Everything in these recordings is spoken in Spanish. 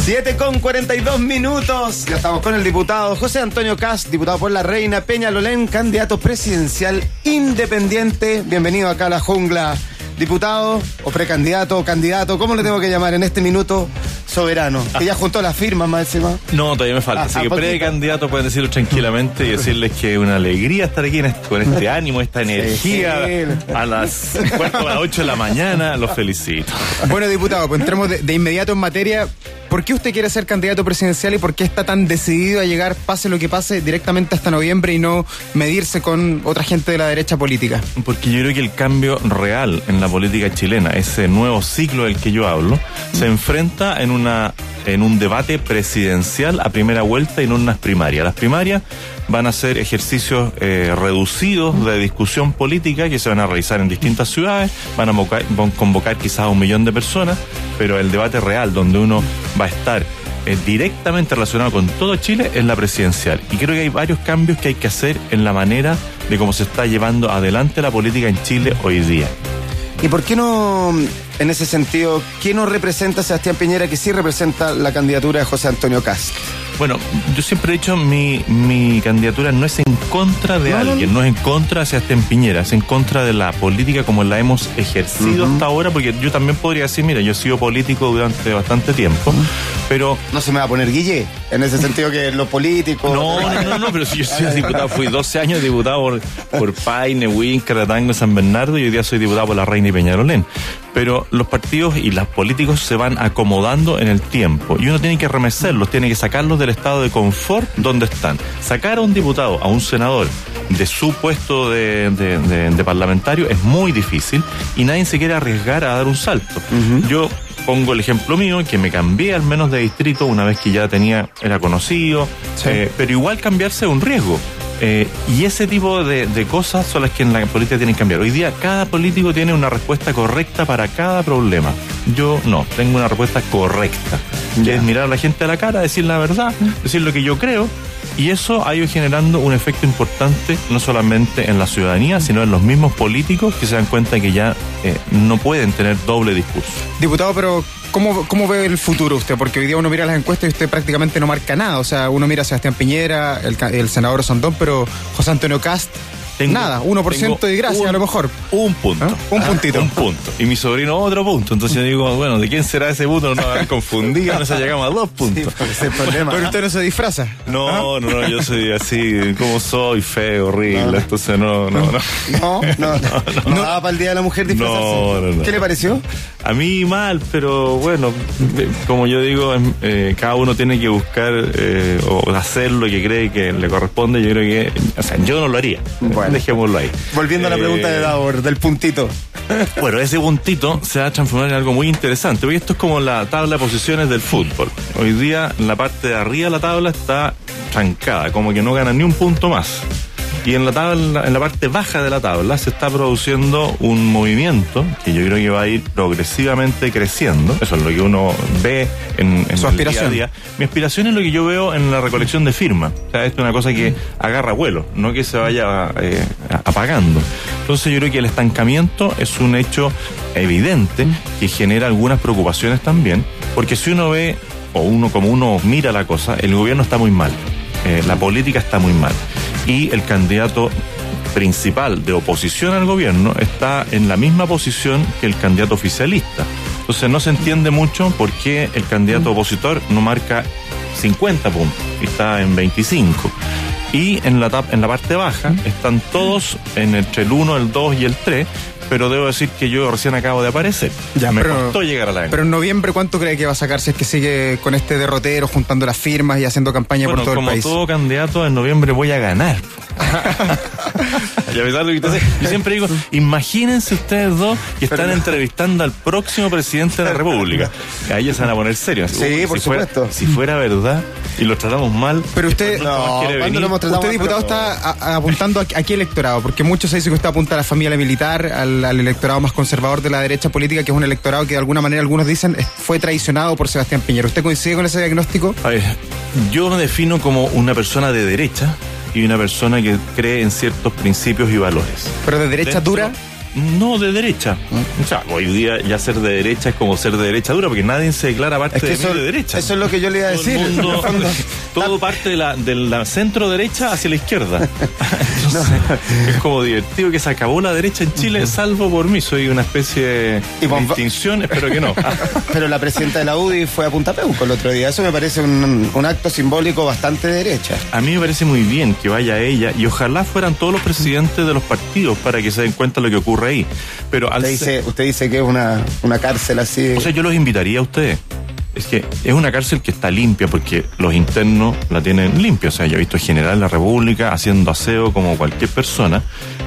7:42. Ya estamos con el diputado José Antonio Kast, diputado por la Reina Peñalolén, candidato presidencial independiente. Bienvenido acá a la jungla, diputado o precandidato o candidato, ¿cómo le tengo que llamar en este minuto soberano? Que ya juntó las firmas más encima. No, todavía me falta, así que precandidato pueden decirlo tranquilamente y decirles que es una alegría estar aquí con este ánimo, esta energía, sí. A las 7:45 de la mañana, los felicito. Bueno, diputado, pues entremos de inmediato en materia. ¿Por qué usted quiere ser candidato presidencial y por qué está tan decidido a llegar, pase lo que pase, directamente hasta noviembre y no medirse con otra gente de la derecha política? Porque yo creo que el cambio real en la política chilena, ese nuevo ciclo del que yo hablo, se enfrenta en un debate presidencial a primera vuelta y no en unas primarias. Las primarias van a ser ejercicios reducidos de discusión política que se van a realizar en distintas ciudades, van a convocar quizás a 1 millón de personas, pero el debate real donde uno va a estar directamente relacionado con todo Chile es la presidencial. Y creo que hay varios cambios que hay que hacer en la manera de cómo se está llevando adelante la política en Chile hoy día. ¿Y por qué no, en ese sentido, qué no representa a Sebastián Piñera que sí representa la candidatura de José Antonio Kast? Bueno, yo siempre he dicho, mi candidatura no es en contra de alguien, no es en contra de Sebastián Piñera, es en contra de la política como la hemos ejercido hasta ahora, porque yo también podría decir, mira, yo he sido político durante bastante tiempo, pero... No se me va a poner Guille, en ese sentido que los políticos... No, pero si yo soy diputado, fui 12 años diputado por Paine, Huinca, Ratango, San Bernardo, y hoy día soy diputado por la Reina y Peñalolén. Pero los partidos y los políticos se van acomodando en el tiempo y uno tiene que remecerlos, tiene que sacarlos del estado de confort donde están. Sacar a un diputado, a un senador de su puesto de parlamentario es muy difícil y nadie se quiere arriesgar a dar un salto. Yo pongo el ejemplo mío, que me cambié al menos de distrito una vez que ya era conocido, sí. Pero igual cambiarse es un riesgo. Y ese tipo de cosas son las que en la política tienen que cambiar. Hoy día cada político tiene una respuesta correcta para cada problema. Yo no, tengo una respuesta correcta. Que es mirar a la gente a la cara, decir la verdad, decir lo que yo creo. Y eso ha ido generando un efecto importante no solamente en la ciudadanía, sino en los mismos políticos que se dan cuenta que ya no pueden tener doble discurso. Diputado, pero ¿cómo ve el futuro usted? Porque hoy día uno mira las encuestas y usted prácticamente no marca nada. O sea, uno mira a Sebastián Piñera, el senador Sondón, pero José Antonio Kast... Nada, 1% y gracias a lo mejor. Un punto. Un puntito. Un punto. Y mi sobrino otro punto. Entonces yo digo, bueno, ¿de quién será ese punto? No habrán confundido, no se llegamos a 2 puntos. Sí, ese es el problema. Pero usted no se disfraza. No, yo soy así, como soy, feo, horrible. Entonces no. No daba para el Día de la Mujer disfrazarse. No. ¿Qué le pareció? A mí mal, pero bueno, como yo digo, cada uno tiene que buscar o hacer lo que cree que le corresponde. Yo creo que, o sea, yo no lo haría. Bueno. Dejémoslo ahí. Volviendo a la pregunta de Davor, del puntito. Bueno, ese puntito se va a transformar en algo muy interesante, porque esto es como la tabla de posiciones del fútbol. Hoy día, en la parte de arriba de la tabla está trancada, como que no gana ni un punto más. Y en la parte baja de la tabla se está produciendo un movimiento que yo creo que va a ir progresivamente creciendo. Eso es lo que uno ve en su aspiración. Día a día. Mi aspiración es lo que yo veo en la recolección de firmas. O sea, esto es una cosa que agarra vuelo, no que se vaya apagando. Entonces yo creo que el estancamiento es un hecho evidente que genera algunas preocupaciones también, porque si uno ve, como uno mira la cosa, el gobierno está muy mal. La política está muy mal. Y el candidato principal de oposición al gobierno está en la misma posición que el candidato oficialista. Entonces no se entiende mucho por qué el candidato opositor no marca 50 puntos y está en 25. Y en la parte baja están todos entre el 1, el 2 y el 3, pero debo decir que yo recién acabo de aparecer. Me costó llegar a la Pero en noviembre, ¿cuánto cree que va a sacar si es que sigue con este derrotero, juntando las firmas y haciendo campaña por todo el país? Como todo candidato, en noviembre voy a ganar. Yo siempre digo, imagínense ustedes dos que están entrevistando al próximo presidente de la República. Ahí ya se van a poner serios. Sí, por supuesto. Si fuera verdad y lo tratamos mal. Pero usted, usted diputado, está apuntando a qué electorado, porque muchos se dicen que usted apunta a la familia militar, al electorado más conservador de la derecha política, que es un electorado que de alguna manera algunos dicen fue traicionado por Sebastián Piñera. ¿Usted coincide con ese diagnóstico? A ver, yo me defino como una persona de derecha y una persona que cree en ciertos principios y valores. ¿Pero de derecha dura? No, de derecha. O sea, hoy día ya ser de derecha es como ser de derecha dura, porque nadie se declara parte de derecha. Eso es lo que yo le iba a decir. Todo parte de la centro derecha hacia la izquierda. Entonces, es como divertido que se acabó la derecha en Chile, salvo por mí. Soy una especie de distinción, espero que no. Pero la presidenta de la UDI fue a Punta Peuco el otro día. Eso me parece un acto simbólico bastante de derecha. A mí me parece muy bien que vaya ella, y ojalá fueran todos los presidentes de los partidos para que se den cuenta de lo que ocurre ahí. Pero usted dice que es una cárcel así. O sea, yo los invitaría a ustedes. Es que es una cárcel que está limpia porque los internos la tienen limpia. O sea, yo he visto general de la República haciendo aseo como cualquier persona.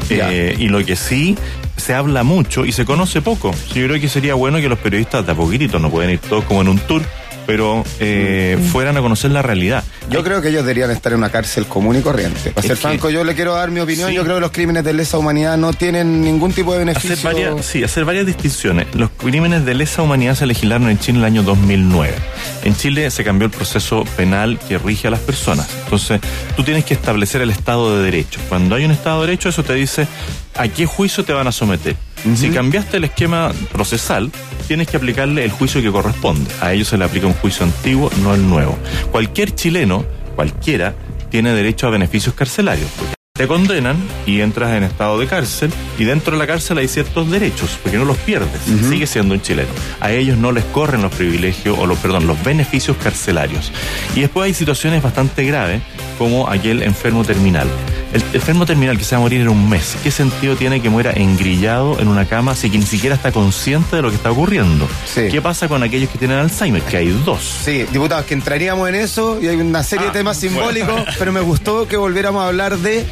Y lo que sí, se habla mucho y se conoce poco. Yo creo que sería bueno que los periodistas de a poquitito, no pueden ir todos como en un tour, pero fueran a conocer la realidad. Yo creo que ellos deberían estar en una cárcel común y corriente. Para ser franco, yo le quiero dar mi opinión. Sí. Yo creo que los crímenes de lesa humanidad no tienen ningún tipo de beneficio. Hacer varias distinciones. Los crímenes de lesa humanidad se legislaron en Chile en el año 2009. En Chile se cambió el proceso penal que rige a las personas. Entonces, tú tienes que establecer el Estado de Derecho. Cuando hay un Estado de Derecho, eso te dice a qué juicio te van a someter. Si cambiaste el esquema procesal, tienes que aplicarle el juicio que corresponde. A ellos se le aplica un juicio antiguo, no el nuevo. Cualquier chileno, cualquiera, tiene derecho a beneficios carcelarios. Te condenan y entras en estado de cárcel, y dentro de la cárcel hay ciertos derechos, porque no los pierdes, sigue siendo un chileno. A ellos no les corren los privilegios, los beneficios carcelarios. Y después hay situaciones bastante graves, como aquel enfermo terminal. El enfermo terminal que se va a morir en un mes, ¿qué sentido tiene que muera engrillado en una cama si que ni siquiera está consciente de lo que está ocurriendo? Sí. ¿Qué pasa con aquellos que tienen Alzheimer? Que hay 2. Sí, diputados, que entraríamos en eso, y hay una serie de temas simbólicos, pero me gustó que volviéramos a hablar de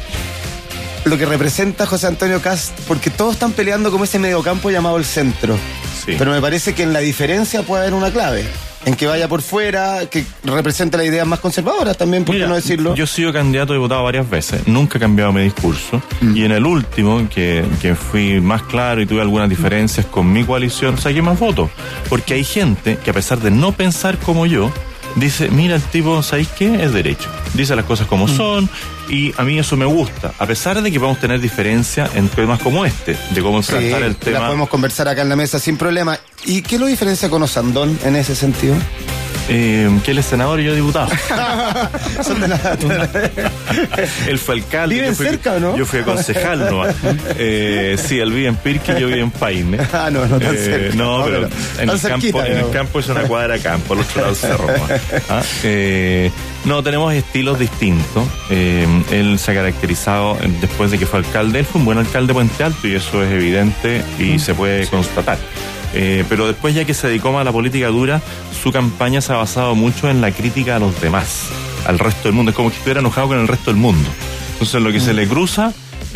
lo que representa José Antonio Kast, porque todos están peleando como ese mediocampo llamado el centro. Sí. Pero me parece que en la diferencia puede haber una clave. En que vaya por fuera, que represente las ideas más conservadoras también, ¿por qué no decirlo? Yo he sido candidato a diputado varias veces, nunca he cambiado mi discurso, y en el último, que fui más claro y tuve algunas diferencias con mi coalición, saqué más votos, porque hay gente que, a pesar de no pensar como yo, dice, mira, el tipo, ¿sabéis qué? Es derecho. Dice las cosas como son, y a mí eso me gusta, a pesar de que vamos a tener diferencia en temas como este, de cómo enfrentar el tema. La podemos conversar acá en la mesa sin problema. ¿Y qué lo diferencia con Osandón en ese sentido? Que él es senador y yo diputado. Son de él fue alcalde. ¿Viven cerca o no? Yo fui concejal, ¿no? Sí, él vive en Pirque y yo vivo en Paine. No tan cerca. No, pero en el campo es una cuadra campo, al otro lado del cerro. No, tenemos estilos distintos. Él se ha caracterizado, después de que fue alcalde, él fue un buen alcalde de Puente Alto, y eso es evidente y se puede constatar. Pero después, ya que se dedicó más a la política dura, su campaña se ha basado mucho en la crítica a los demás, al resto del mundo. Es como que estuviera enojado con el resto del mundo. Entonces, lo que se le cruza,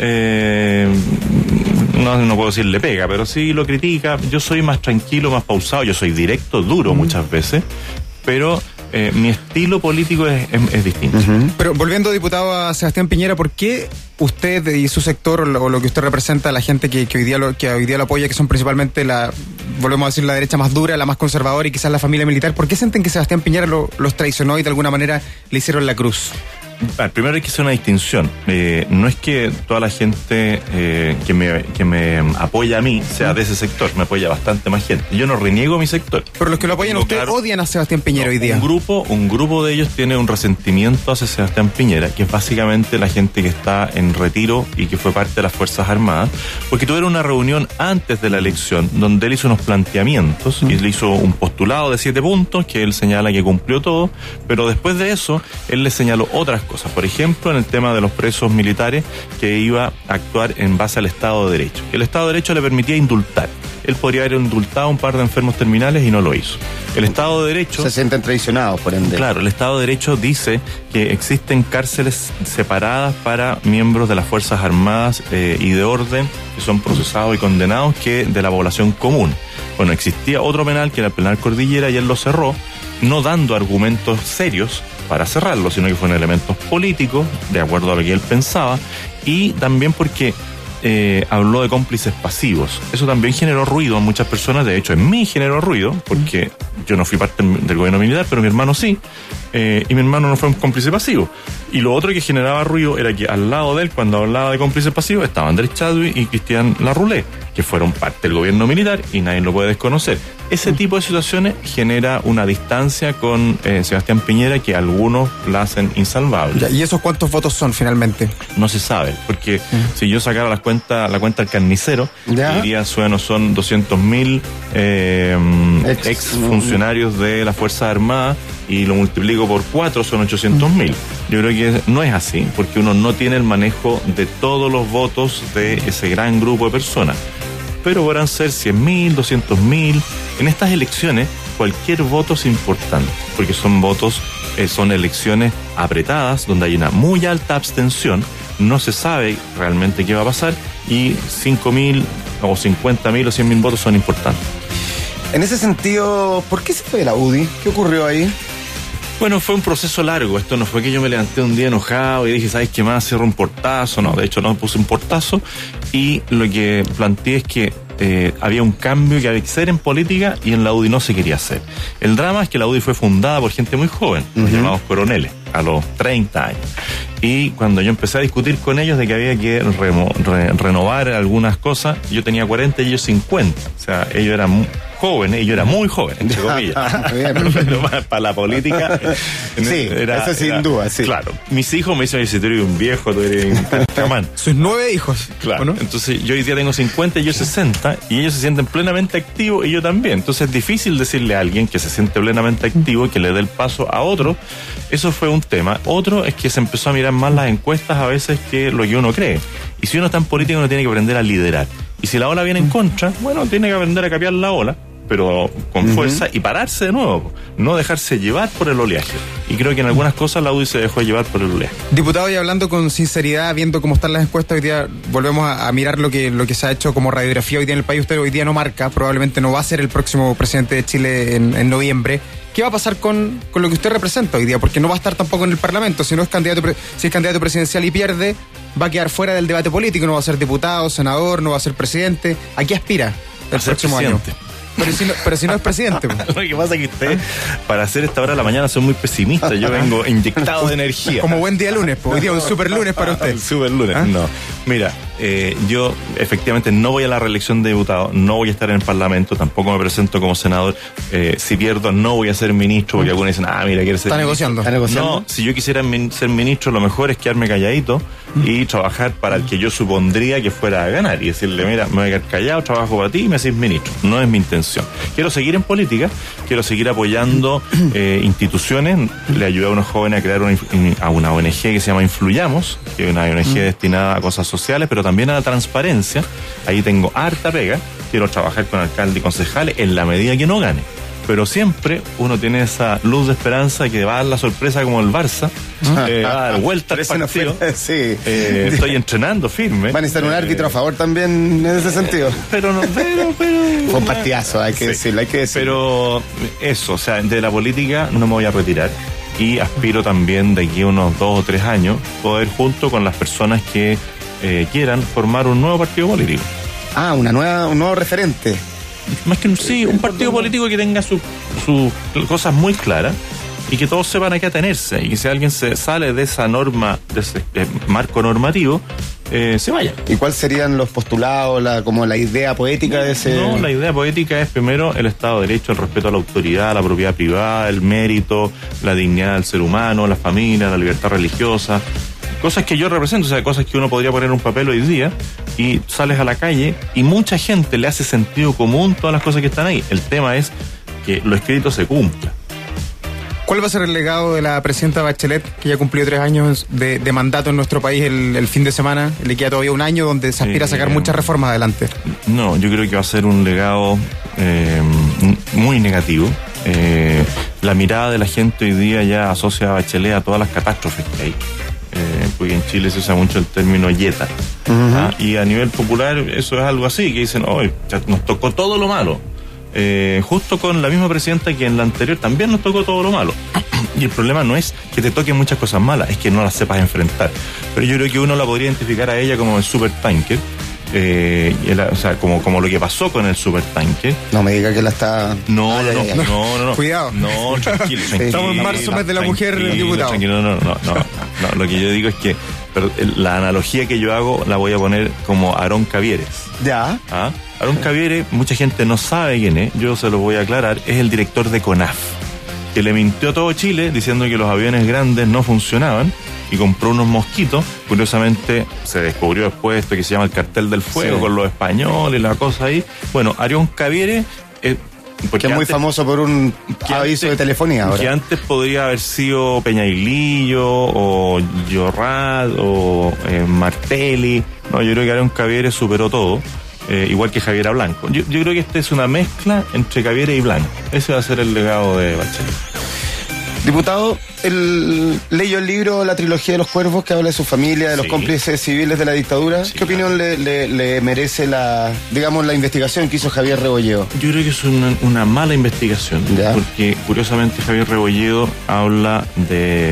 no puedo decir le pega, pero sí lo critica. Yo soy más tranquilo, más pausado. Yo soy directo, duro muchas veces, pero mi estilo político es distinto. Pero volviendo, diputado, a Sebastián Piñera, ¿por qué usted y su sector, o lo que usted representa, la gente que hoy día lo apoya, que son principalmente volvemos a decir, la derecha más dura, la más conservadora, y quizás la familia militar, ¿por qué sienten que Sebastián Piñera los traicionó y de alguna manera le hicieron la cruz? Primero hay que hacer una distinción. No es que toda la gente que me apoya a mí sea de ese sector, me apoya bastante más gente. Yo no reniego mi sector. Pero los que lo apoyan a usted odian a Sebastián Piñera hoy día. Un grupo de ellos tiene un resentimiento hacia Sebastián Piñera, que es básicamente la gente que está en retiro y que fue parte de las Fuerzas Armadas, porque tuvieron una reunión antes de la elección donde él hizo unos planteamientos y le hizo un postulado de 7 puntos que él señala que cumplió todo, pero después de eso él le señaló otras cosas. Por ejemplo, en el tema de los presos militares, que iba a actuar en base al Estado de Derecho. El Estado de Derecho le permitía indultar. Él podría haber indultado a un par de enfermos terminales y no lo hizo. El Estado de Derecho... Se sienten traicionados, por ende. Claro, el Estado de Derecho dice que existen cárceles separadas para miembros de las Fuerzas Armadas y de orden, que son procesados y condenados, que de la población común. Bueno, existía otro penal, que era el penal Cordillera, y él lo cerró, no dando argumentos serios para cerrarlo, sino que fueron elementos políticos, de acuerdo a lo que él pensaba, y también porque habló de cómplices pasivos. Eso también generó ruido a muchas personas. De hecho, en mí generó ruido, porque yo no fui parte del gobierno militar, pero mi hermano sí. Y mi hermano no fue un cómplice pasivo. Y lo otro que generaba ruido era que al lado de él, cuando hablaba de cómplices pasivos, estaban Andrés Chadwick y Cristian Larroulé, que fueron parte del gobierno militar y nadie lo puede desconocer. Ese tipo de situaciones genera una distancia con Sebastián Piñera que algunos la hacen insalvable. ¿Y esos cuántos votos son finalmente? No se sabe, porque si yo sacara la cuenta del carnicero, diría, bueno, son 200.000 ex funcionarios de las Fuerzas Armadas y lo multiplico por 4, son 800.000. Yo creo que no es así, porque uno no tiene el manejo de todos los votos de ese gran grupo de personas. Pero podrán ser 100.000, 200.000. En estas elecciones, cualquier voto es importante, porque son votos, son elecciones apretadas, donde hay una muy alta abstención, no se sabe realmente qué va a pasar, y 5.000 o 50.000 o 100.000 votos son importantes. En ese sentido, ¿por qué se fue de la UDI? ¿Qué ocurrió ahí? Bueno, fue un proceso largo. Esto no fue que yo me levanté un día enojado y dije, ¿sabes qué más? Cierro un portazo. No, de hecho no puse un portazo. Y lo que planteé es que había un cambio que había que hacer en política y en la UDI no se quería hacer. El drama es que la UDI fue fundada por gente muy joven, los llamados coroneles, a los 30 años. Y cuando yo empecé a discutir con ellos de que había que renovar algunas cosas, yo tenía 40 y ellos 50. O sea, ellos eran jóvenes y yo era muy joven, entre comillas. Pero para la política. Sí, eso sin duda, sí. Claro. Mis hijos me dicen, si tú eres un viejo, tú eres un chamán. Sus 9 hijos. Claro. ¿No? Entonces yo hoy día tengo 50 y yo 60 y ellos se sienten plenamente activos y yo también. Entonces es difícil decirle a alguien que se siente plenamente activo y que le dé el paso a otro. Eso fue un tema. Otro es que se empezó a mirar más las encuestas a veces que lo que uno cree. Y si uno está en política, uno tiene que aprender a liderar. Y si la ola viene en contra, bueno, tiene que aprender a capear la ola, pero con fuerza, y pararse de nuevo, no dejarse llevar por el oleaje. Y creo que en algunas cosas la UDI se dejó llevar por el oleaje. Diputado, y hablando con sinceridad, viendo cómo están las encuestas, hoy día volvemos a mirar lo que se ha hecho como radiografía hoy día en el país. Usted hoy día no marca, probablemente no va a ser el próximo presidente de Chile en noviembre. ¿Qué va a pasar con lo que usted representa hoy día? Porque no va a estar tampoco en el Parlamento. Si es candidato presidencial y pierde, va a quedar fuera del debate político. No va a ser diputado, senador, no va a ser presidente. ¿A qué aspira el próximo año? Pero si no es presidente. Lo que pasa es que usted, para hacer esta hora de la mañana, son muy pesimistas. Yo vengo inyectado de energía. Como buen día lunes, hoy día un super lunes para usted. Un super lunes, no. Mira, yo efectivamente no voy a la reelección de diputado, no voy a estar en el Parlamento, tampoco me presento como senador. Si pierdo, no voy a ser ministro, porque algunos dicen, mira, quiere ser. ¿Está negociando? No, si yo quisiera ser ministro, lo mejor es quedarme calladito y trabajar para el que yo supondría que fuera a ganar. Y decirle, mira, me voy a quedar callado, trabajo para ti y me hacís ministro. No es mi intención. Quiero seguir en política, quiero seguir apoyando instituciones. Le ayudé a unos jóvenes a crear una ONG que se llama Influyamos, que es una ONG destinada a cosas sociales, pero también a la transparencia. Ahí tengo harta pega. Quiero trabajar con alcaldes y concejales en la medida que no gane. Pero siempre uno tiene esa luz de esperanza que va a dar la sorpresa como el Barça, va a dar vuelta al partido. Sí. Estoy entrenando firme. Van a estar un árbitro a favor también en ese sentido. Pero fue un partidazo, hay que decirlo. Pero eso, o sea, de la política no me voy a retirar. Y aspiro también de aquí a unos 2 o 3 años poder, junto con las personas que quieran, formar un nuevo partido político. Un nuevo referente. Más que un partido político que tenga sus cosas muy claras y que todos sepan a qué atenerse, y que si alguien se sale de esa norma, de ese marco normativo, se vaya. ¿Y cuáles serían los postulados, como la idea poética de ese...? No, la idea poética es primero el Estado de Derecho, el respeto a la autoridad, la propiedad privada, el mérito, la dignidad del ser humano, la familia, la libertad religiosa. Cosas que yo represento, o sea, cosas que uno podría poner en un papel hoy día, y sales a la calle y mucha gente le hace sentido común todas las cosas que están ahí. El tema es que lo escrito se cumpla. ¿Cuál va a ser el legado de la presidenta Bachelet, que ya cumplió 3 años de mandato en nuestro país el fin de semana? Le queda todavía un año donde se aspira a sacar muchas reformas adelante. No, yo creo que va a ser un legado muy negativo. La mirada de la gente hoy día ya asocia a Bachelet a todas las catástrofes que hay. Porque en Chile se usa mucho el término yeta. Y a nivel popular eso es algo así, que dicen, nos tocó todo lo malo. Justo con la misma presidenta que en la anterior también nos tocó todo lo malo. Y el problema no es que te toquen muchas cosas malas, es que no las sepas enfrentar. Pero yo creo que uno la podría identificar a ella como el supertanker, o sea, como lo que pasó con el supertanque. No me diga que la está... No. Cuidado. No, tranquilo. Estamos en marzo, mes de la mujer, diputado. No. Lo que yo digo es que la analogía que yo hago la voy a poner como Aarón Cavieres. Ya. Aarón Cavieres, mucha gente no sabe quién es, yo se lo voy a aclarar, es el director de CONAF, que le mintió a todo Chile diciendo que los aviones grandes no funcionaban y compró unos mosquitos. Curiosamente se descubrió después esto que se llama el cartel del fuego, con los españoles, la cosa ahí. Bueno, Aarón Cavieres... porque es muy famoso por un aviso de telefonía ahora. Que antes podría haber sido Peñailillo o Llorrat o Martelli. No, yo creo que Aarón Cavieres superó todo, igual que Javiera Blanco. Yo creo que esta es una mezcla entre Cavieres y Blanco. Ese va a ser el legado de Bachelet. Diputado, leyó el libro La trilogía de los cuervos, que habla de su familia, de los cómplices civiles de la dictadura. Sí, ¿qué opinión le merece la investigación que hizo Javier Rebolledo? Yo creo que es una mala investigación, porque curiosamente Javier Rebolledo habla de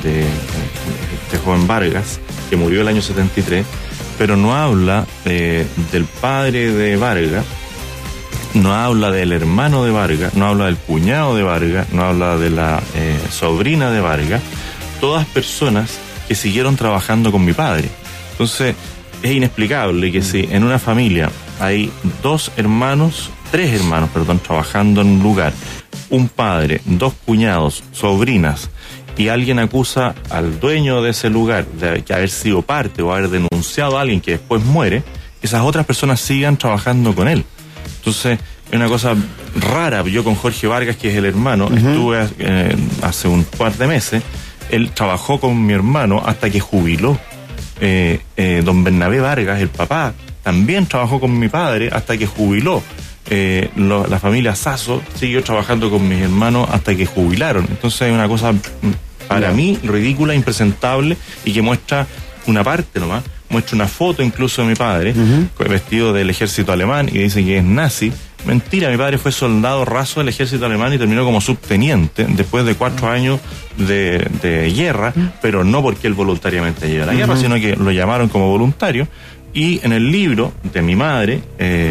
joven Vargas, que murió el año 73, pero no habla del padre de Vargas, no habla del hermano de Vargas, no habla del cuñado de Vargas, no habla de la sobrina de Vargas, todas personas que siguieron trabajando con mi padre. Entonces, es inexplicable que si en una familia hay tres hermanos, trabajando en un lugar, un padre, dos cuñados, sobrinas, y alguien acusa al dueño de ese lugar de haber sido parte o haber denunciado a alguien que después muere, esas otras personas sigan trabajando con él. Entonces, es una cosa rara. Yo con Jorge Vargas, que es el hermano, estuve hace un par de meses. Él trabajó con mi hermano hasta que jubiló. Don Bernabé Vargas, el papá, también trabajó con mi padre hasta que jubiló. La familia Sasso siguió trabajando con mis hermanos hasta que jubilaron. Entonces es una cosa, para mí, ridícula, impresentable, y que muestra una parte nomás. Muestra una foto incluso de mi padre, vestido del ejército alemán, y dice que es nazi. Mentira, mi padre fue soldado raso del ejército alemán y terminó como subteniente después de 4 años de guerra, pero no porque él voluntariamente llevó a la guerra, sino que lo llamaron como voluntario. Y en el libro de mi madre,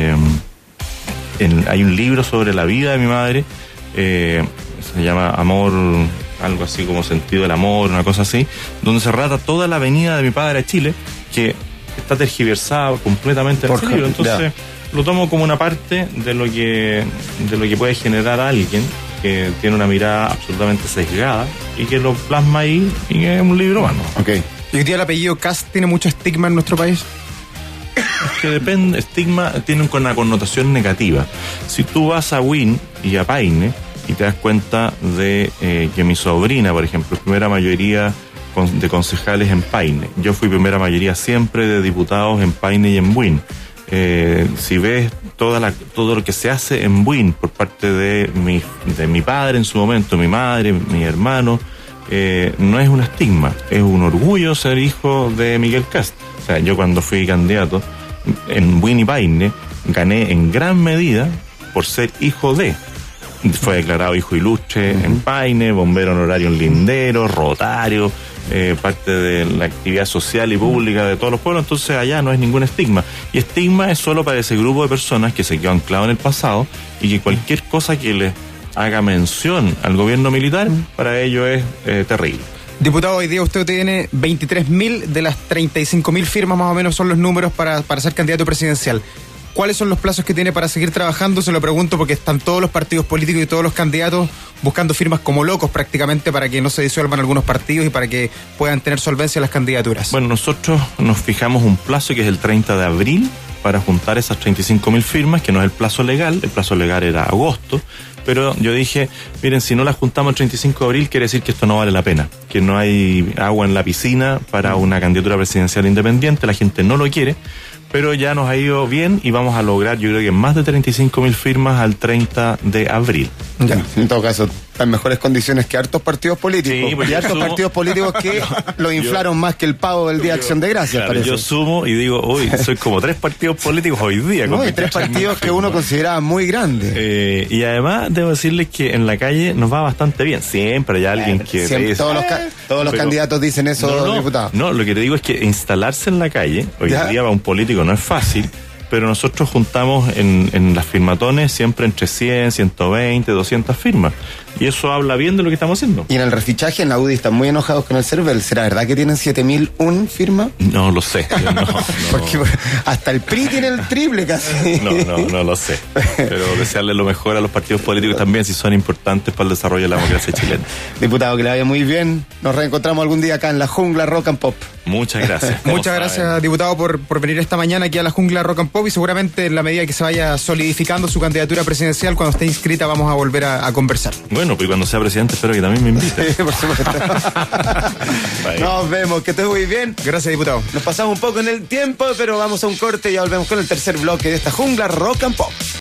hay un libro sobre la vida de mi madre, se llama Amor, algo así como Sentido del Amor, una cosa así, donde se relata toda la venida de mi padre a Chile, que está tergiversada completamente en ese libro. Entonces lo tomo como una parte de lo que puede generar a alguien que tiene una mirada absolutamente sesgada y que lo plasma ahí, y que es un libro más. Okay. ¿Y hoy día el apellido Kast tiene mucho estigma en nuestro país? Es que depende, estigma tiene una connotación negativa. Si tú vas a Wynn y a Paine y te das cuenta de que mi sobrina, por ejemplo, es primera mayoría de concejales en Paine. Yo fui primera mayoría siempre de diputados en Paine y en Wynn. Si ves todo lo que se hace en Wynn por parte de mi padre en su momento, mi madre, mi hermano, no es un estigma, es un orgullo ser hijo de Miguel Kast. O sea, yo cuando fui candidato en Wynn y Paine gané en gran medida por ser hijo de. Fue declarado hijo ilustre en Paine, bombero honorario en Linderos, rotario, parte de la actividad social y pública de todos los pueblos. Entonces allá no es ningún estigma. Y estigma es solo para ese grupo de personas que se quedó anclado en el pasado y que cualquier cosa que les haga mención al gobierno militar, para ello es terrible. Diputado, hoy día usted tiene 23.000 de las 35.000 firmas, más o menos son los números para ser candidato presidencial. ¿Cuáles son los plazos que tiene para seguir trabajando? Se lo pregunto porque están todos los partidos políticos y todos los candidatos buscando firmas como locos prácticamente para que no se disuelvan algunos partidos y para que puedan tener solvencia las candidaturas. Bueno, nosotros nos fijamos un plazo que es el 30 de abril para juntar esas 35.000 firmas, que no es el plazo legal era agosto, pero yo dije, miren, si no las juntamos el 35 de abril quiere decir que esto no vale la pena, que no hay agua en la piscina para una candidatura presidencial independiente, la gente no lo quiere. Pero ya nos ha ido bien y vamos a lograr, yo creo que más de 35.000 firmas al 30 de abril. Ya, en todo caso, en mejores condiciones que hartos partidos políticos. Sí, pues y hartos sumo, partidos políticos que lo inflaron más que el pavo del Día de Acción de Gracias, claro, parece. Yo sumo y digo, uy, soy como 3 partidos políticos hoy día. No, y 3 partidos que uno consideraba muy grandes. Y además, debo decirles que en la calle nos va bastante bien. Siempre hay alguien que dice, todos los candidatos dicen eso, diputado. No, lo que te digo es que instalarse en la calle, hoy día para un político no es fácil, pero nosotros juntamos en las firmatones siempre entre 100, 120, 200 firmas. Y eso habla bien de lo que estamos haciendo. Y en el refichaje, en la UDI están muy enojados con el CERVEL. ¿Será verdad que tienen 7.001 firmas? No lo sé. No. Porque hasta el PRI tiene el triple casi. No lo sé. Pero desearle lo mejor a los partidos políticos también, si son importantes para el desarrollo de la democracia chilena. Diputado, que le vaya muy bien. Nos reencontramos algún día acá en la Jungla Rock and Pop. Muchas gracias. Muchas gracias, diputado, por venir esta mañana aquí a la Jungla Rock and Pop, y seguramente en la medida que se vaya solidificando su candidatura presidencial, cuando esté inscrita, vamos a volver a conversar. Bueno, pues cuando sea presidente espero que también me invite. Sí, por supuesto. Nos vemos, que estés muy bien. Gracias, diputado. Nos pasamos un poco en el tiempo, pero vamos a un corte y ya volvemos con el tercer bloque de esta Jungla Rock and Pop.